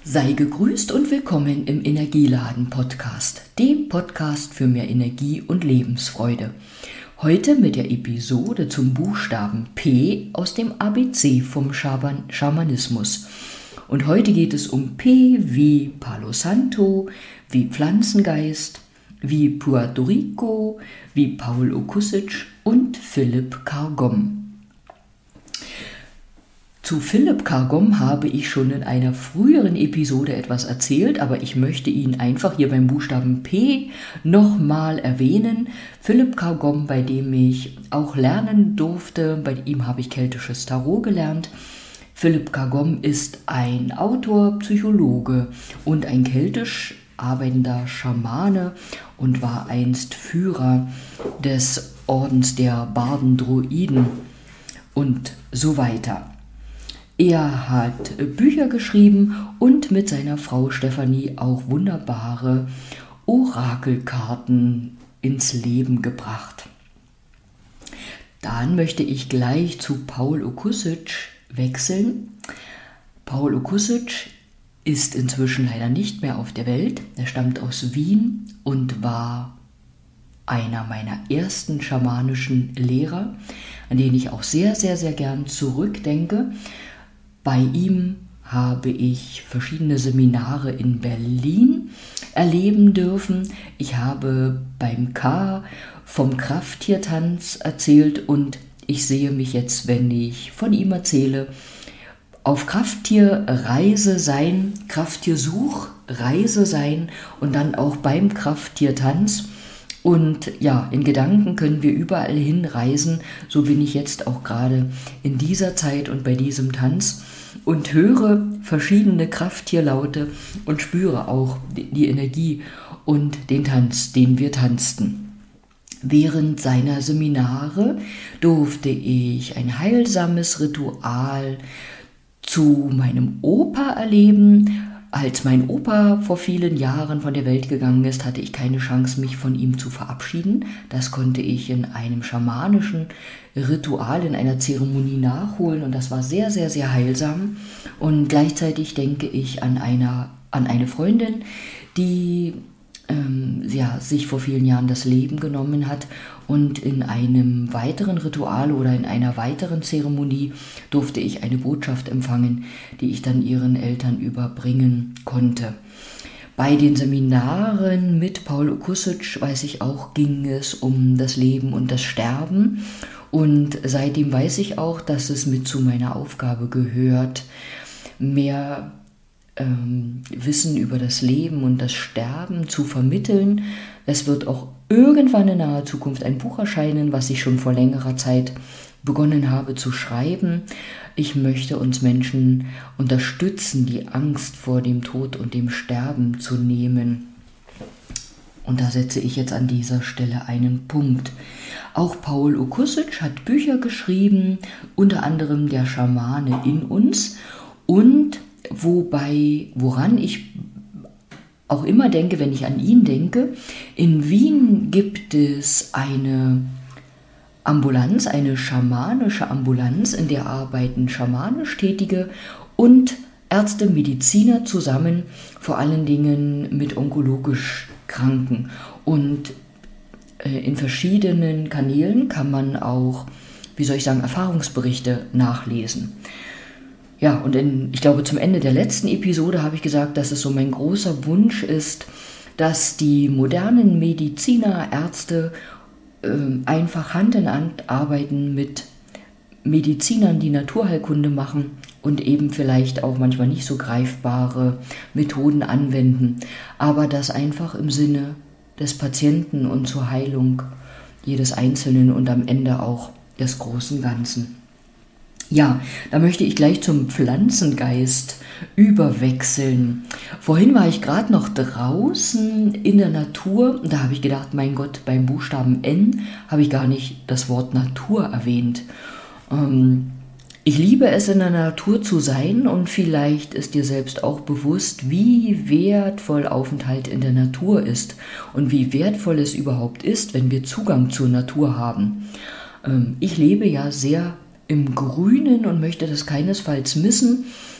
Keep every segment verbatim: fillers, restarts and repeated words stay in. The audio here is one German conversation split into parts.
Sei gegrüßt und willkommen im Energieladen-Podcast, dem Podcast für mehr Energie und Lebensfreude. Heute mit der Episode zum Buchstaben P aus dem A B C vom Schaman- Schamanismus. Und heute geht es um P wie Palo Santo, wie Pflanzengeist, wie Puerto Rico, wie Paul Okusic und Philipp Carr-Gomm. Zu Philipp Carr-Gomm habe ich schon in einer früheren Episode etwas erzählt, aber ich möchte ihn einfach hier beim Buchstaben P nochmal erwähnen. Philipp Carr-Gomm, bei dem ich auch lernen durfte, bei ihm habe ich keltisches Tarot gelernt. Philipp Carr-Gomm ist ein Autor, Psychologe und ein keltisch arbeitender Schamane und war einst Führer des Ordens der Barden-Druiden und so weiter. Er hat Bücher geschrieben und mit seiner Frau Stefanie auch wunderbare Orakelkarten ins Leben gebracht. Dann möchte ich gleich zu Paul Okusic wechseln. Paul Okusic ist inzwischen leider nicht mehr auf der Welt. Er stammt aus Wien und war einer meiner ersten schamanischen Lehrer, an den ich auch sehr, sehr, sehr gern zurückdenke. Bei ihm habe ich verschiedene Seminare in Berlin erleben dürfen. Ich habe beim K vom Krafttiertanz erzählt und ich sehe mich jetzt, wenn ich von ihm erzähle, auf Krafttierreise sein, Krafttiersuchreise sein und dann auch beim Krafttiertanz. Und ja, in Gedanken können wir überall hinreisen. So bin ich jetzt auch gerade in dieser Zeit und bei diesem Tanz und höre verschiedene Krafttierlaute und spüre auch die Energie und den Tanz, den wir tanzten. Während seiner Seminare durfte ich ein heilsames Ritual zu meinem Opa erleben. Als mein Opa vor vielen Jahren von der Welt gegangen ist, hatte ich keine Chance, mich von ihm zu verabschieden. Das konnte ich in einem schamanischen Ritual, in einer Zeremonie nachholen und das war sehr, sehr, sehr heilsam. Und gleichzeitig denke ich an, einer, an eine Freundin, die ähm, ja, sich vor vielen Jahren das Leben genommen hat und in einem weiteren Ritual oder in einer weiteren Zeremonie durfte ich eine Botschaft empfangen, die ich dann ihren Eltern überbringen konnte. Bei den Seminaren mit Paul Okusic, weiß ich auch, ging es um das Leben und das Sterben. Und seitdem weiß ich auch, dass es mit zu meiner Aufgabe gehört, mehr ähm, Wissen über das Leben und das Sterben zu vermitteln. Es wird auch irgendwann in naher Zukunft ein Buch erscheinen, was ich schon vor längerer Zeit begonnen habe zu schreiben. Ich möchte uns Menschen unterstützen, die Angst vor dem Tod und dem Sterben zu nehmen. Und da setze ich jetzt an dieser Stelle einen Punkt. Auch Paul Okusic hat Bücher geschrieben, unter anderem Der Schamane in uns. Und wobei, woran ich auch immer denke, wenn ich an ihn denke, in Wien gibt es eine Ambulanz, eine schamanische Ambulanz, in der arbeiten schamanisch Tätige und Ärzte, Mediziner zusammen, vor allen Dingen mit onkologisch Kranken. Und äh, in verschiedenen Kanälen kann man auch, wie soll ich sagen, Erfahrungsberichte nachlesen. Ja, und in, ich glaube, zum Ende der letzten Episode habe ich gesagt, dass es so mein großer Wunsch ist, dass die modernen Mediziner, Ärzte äh, einfach Hand in Hand arbeiten mit Medizinern, die Naturheilkunde machen und eben vielleicht auch manchmal nicht so greifbare Methoden anwenden, aber das einfach im Sinne des Patienten und zur Heilung jedes Einzelnen und am Ende auch des großen Ganzen. Ja, da möchte ich gleich zum Pflanzengeist überwechseln. Vorhin war ich gerade noch draußen in der Natur und da habe ich gedacht, mein Gott, beim Buchstaben N habe ich gar nicht das Wort Natur erwähnt. Ähm, ich liebe es, in der Natur zu sein und vielleicht ist dir selbst auch bewusst, wie wertvoll Aufenthalt in der Natur ist und wie wertvoll es überhaupt ist, wenn wir Zugang zur Natur haben. Ähm, ich lebe ja sehr im Grünen und möchte das keinesfalls missen.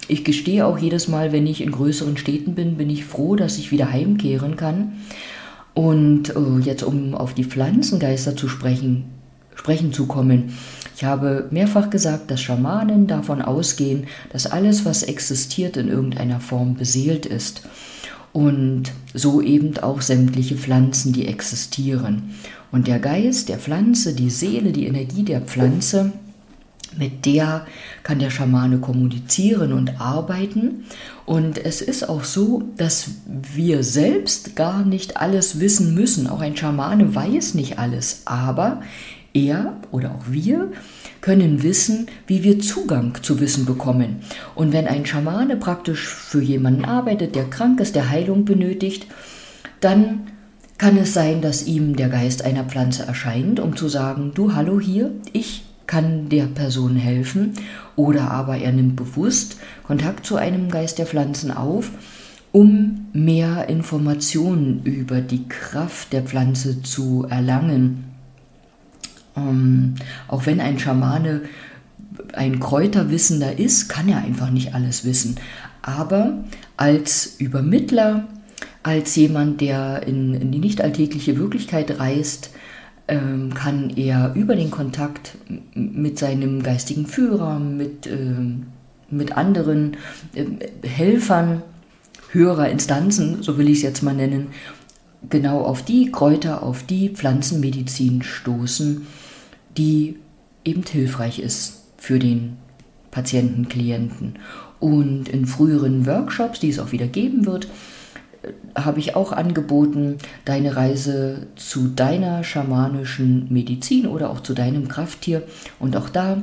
Ich gestehe auch jedes Mal, wenn ich in größeren Städten bin, bin ich froh, dass ich wieder heimkehren kann. Und äh, jetzt, um auf die Pflanzengeister zu sprechen, sprechen zu kommen. Ich habe mehrfach gesagt, dass Schamanen davon ausgehen, dass alles, was existiert, in irgendeiner Form beseelt ist. Und so eben auch sämtliche Pflanzen, die existieren. Und der Geist der Pflanze, die Seele, die Energie der Pflanze, mit der kann der Schamane kommunizieren und arbeiten. Und es ist auch so, dass wir selbst gar nicht alles wissen müssen. Auch ein Schamane weiß nicht alles, aber er oder auch wir können wissen, wie wir Zugang zu Wissen bekommen. Und wenn ein Schamane praktisch für jemanden arbeitet, der krank ist, der Heilung benötigt, dann kann es sein, dass ihm der Geist einer Pflanze erscheint, um zu sagen, du, hallo hier, ich kann der Person helfen. Oder aber er nimmt bewusst Kontakt zu einem Geist der Pflanzen auf, um mehr Informationen über die Kraft der Pflanze zu erlangen. Ähm, auch wenn ein Schamane ein Kräuterwissender ist, kann er einfach nicht alles wissen. Aber als Übermittler, als jemand, der in, in die nicht alltägliche Wirklichkeit reist, ähm, kann er über den Kontakt mit seinem geistigen Führer, mit, ähm, mit anderen ähm, Helfern höherer Instanzen, so will ich es jetzt mal nennen, genau auf die Kräuter, auf die Pflanzenmedizin stoßen, die eben hilfreich ist für den Patienten, Klienten. Und in früheren Workshops, die es auch wieder geben wird, habe ich auch angeboten, deine Reise zu deiner schamanischen Medizin oder auch zu deinem Krafttier. Und auch da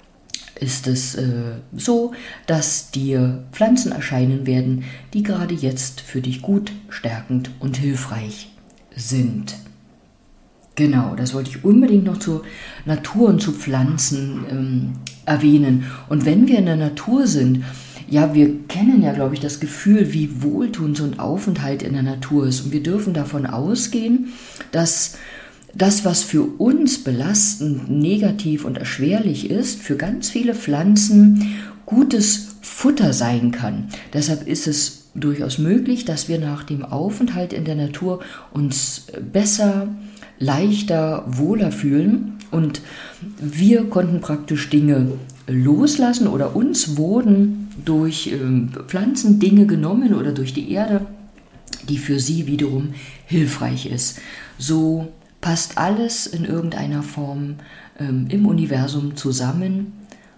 ist es äh, so, dass dir Pflanzen erscheinen werden, die gerade jetzt für dich gut, stärkend und hilfreich sind. Genau, das wollte ich unbedingt noch zur Natur und zu Pflanzen ähm, erwähnen. Und wenn wir in der Natur sind, ja, wir kennen ja, glaube ich, das Gefühl, wie wohltuend so ein Aufenthalt in der Natur ist. Und wir dürfen davon ausgehen, dass das, was für uns belastend, negativ und erschwerlich ist, für ganz viele Pflanzen gutes Futter sein kann. Deshalb ist es durchaus möglich, dass wir nach dem Aufenthalt in der Natur uns besser, leichter, wohler fühlen. Und wir konnten praktisch Dinge loslassen oder uns wurden durch äh, Pflanzen Dinge genommen oder durch die Erde, die für sie wiederum hilfreich ist. So passt alles in irgendeiner Form ähm, im Universum zusammen.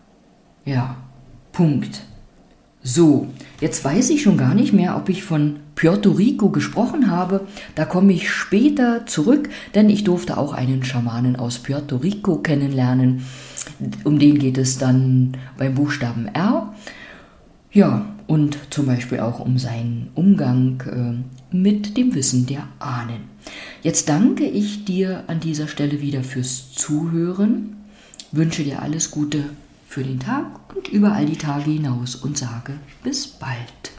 Ja, Punkt. So, jetzt weiß ich schon gar nicht mehr, ob ich von Puerto Rico gesprochen habe. Da komme ich später zurück, denn ich durfte auch einen Schamanen aus Puerto Rico kennenlernen. Um den geht es dann beim Buchstaben R. Ja, und zum Beispiel auch um seinen Umgang äh, mit dem Wissen der Ahnen. Jetzt danke ich dir an dieser Stelle wieder fürs Zuhören, wünsche dir alles Gute für den Tag und über all die Tage hinaus und sage bis bald.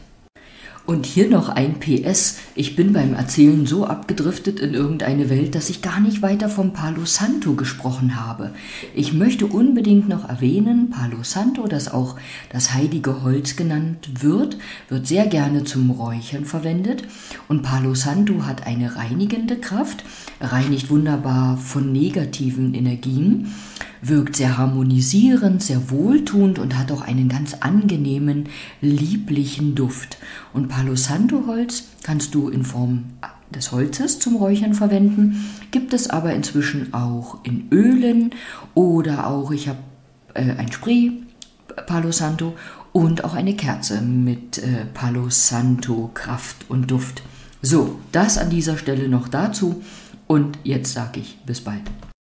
Und hier noch ein P S. Ich bin beim Erzählen so abgedriftet in irgendeine Welt, dass ich gar nicht weiter vom Palo Santo gesprochen habe. Ich möchte unbedingt noch erwähnen, Palo Santo, das auch das heilige Holz genannt wird, wird sehr gerne zum Räuchern verwendet. Und Palo Santo hat eine reinigende Kraft, reinigt wunderbar von negativen Energien, wirkt sehr harmonisierend, sehr wohltuend und hat auch einen ganz angenehmen, lieblichen Duft. Und Palo Santo Holz kannst du in Form des Holzes zum Räuchern verwenden, gibt es aber inzwischen auch in Ölen oder auch, ich habe äh, ein Spray, Palo Santo, und auch eine Kerze mit äh, Palo Santo Kraft und Duft. So, das an dieser Stelle noch dazu und jetzt sage ich bis bald.